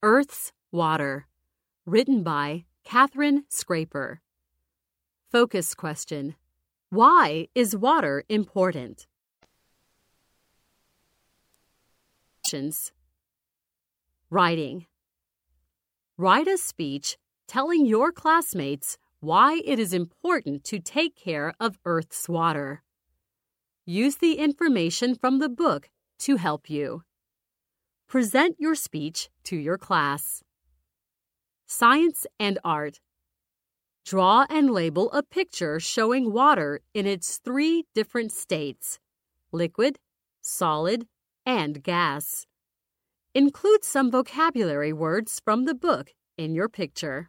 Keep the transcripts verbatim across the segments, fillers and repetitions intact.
Earth's Water, written by Catherine Scraper. Focus question: why is water important? Questions. Writing. Write a speech telling your classmates why it is important to take care of Earth's water. Use the information from the book to help you. Present your speech to your class. Science and art. Draw and label a picture showing water in its three different states: liquid, solid, and gas. Include some vocabulary words from the book in your picture.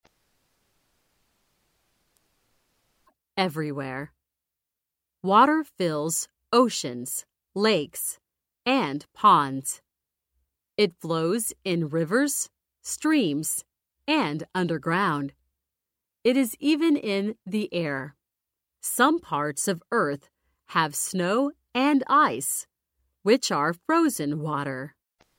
Everywhere. Water fills oceans, lakes, and ponds. It flows in rivers, streams, and underground. It is even in the air. Some parts of Earth have snow and ice, which are frozen water.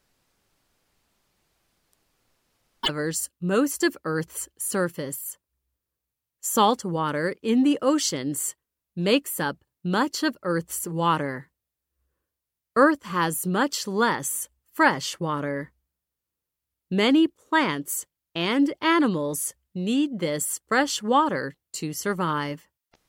Covers most of Earth's surface. Salt water in the oceans makes up much of Earth's water. Earth has much less fresh water. Many plants and animals need this fresh water to survive.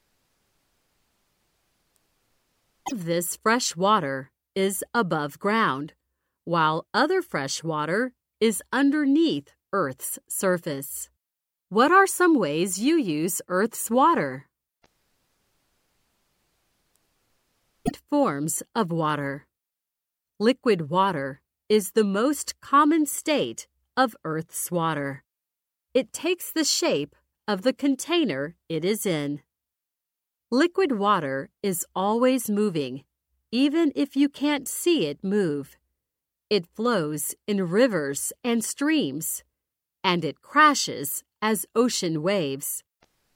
This fresh water is above ground, while other fresh water is underneath Earth's surface. What are some ways you use Earth's water? Forms of water. Liquid water is the most common state of Earth's water. It takes the shape of the container it is in. Liquid water is always moving, even if you can't see it move. It flows in rivers and streams, and it crashes as ocean waves.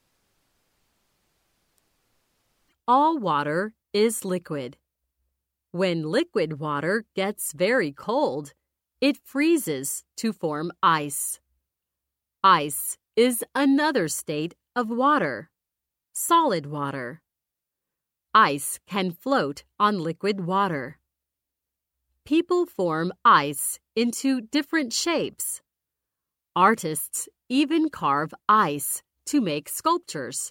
All water is liquid. When liquid water gets very cold, it freezes to form ice. Ice is another state of water, solid water. Ice can float on liquid water. People form ice into different shapes. Artists even carve ice to make sculptures.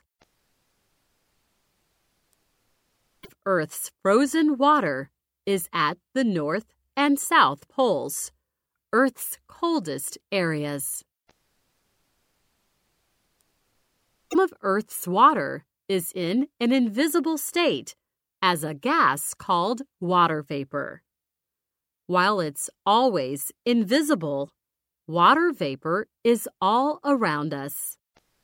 Earth's frozen water is at the North and South poles, Earth's coldest areas. Some of Earth's water is in an invisible state as a gas called water vapor. While it's always invisible, water vapor is all around us.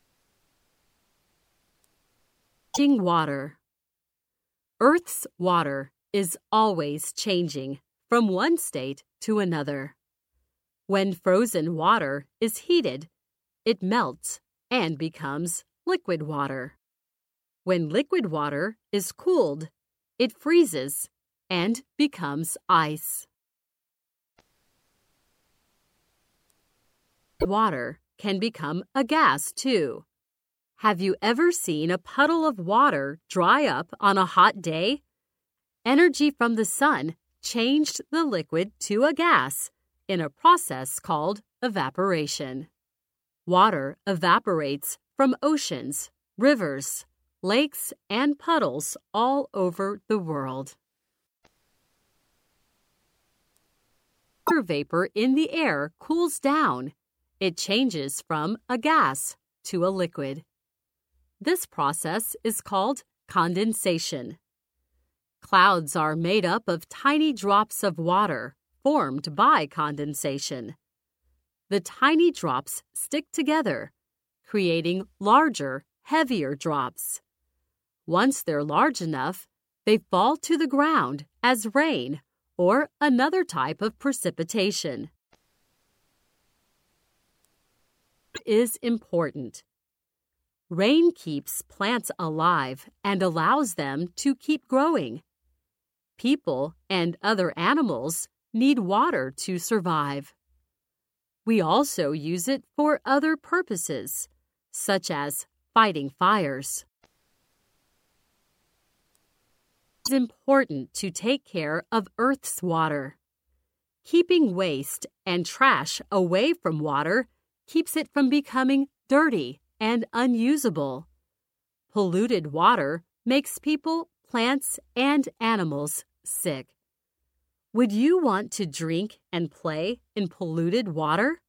Changing water. Earth's water is always changing from one state to another. When frozen water is heated, it melts and becomes liquid water. When liquid water is cooled, it freezes and becomes ice. Water can become a gas too. Have you ever seen a puddle of water dry up on a hot day? Energy from the sun changed the liquid to a gas in a process called evaporation. Water evaporates from oceans, rivers, lakes, and puddles all over the world. Water vapor in the air cools down. It changes from a gas to a liquid. This process is called condensation. Clouds are made up of tiny drops of water formed by condensation. The tiny drops stick together, creating larger, heavier drops. Once they're large enough, they fall to the ground as rain or another type of precipitation. Is important. Rain keeps plants alive and allows them to keep growing. People and other animals need water to survive. We also use it for other purposes, such as fighting fires. It's important to take care of Earth's water. Keeping waste and trash away from water keeps it from becoming dirty and unusable. Polluted water makes people, plants, and animals sick. Would you want to drink and play in polluted water?